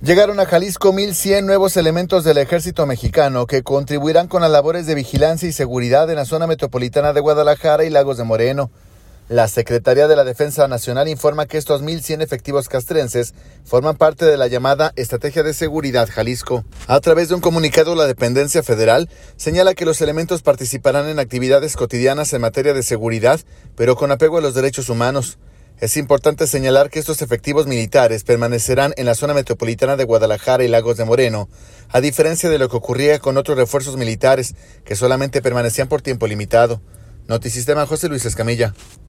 Llegaron a Jalisco 1,100 nuevos elementos del ejército mexicano que contribuirán con las labores de vigilancia y seguridad en la zona metropolitana de Guadalajara y Lagos de Moreno. La Secretaría de la Defensa Nacional informa que estos 1,100 efectivos castrenses forman parte de la llamada Estrategia de Seguridad Jalisco. A través de un comunicado, la dependencia federal señala que los elementos participarán en actividades cotidianas en materia de seguridad, pero con apego a los derechos humanos. Es importante señalar que estos efectivos militares permanecerán en la zona metropolitana de Guadalajara y Lagos de Moreno, a diferencia de lo que ocurría con otros refuerzos militares que solamente permanecían por tiempo limitado. Notisistema, José Luis Escamilla.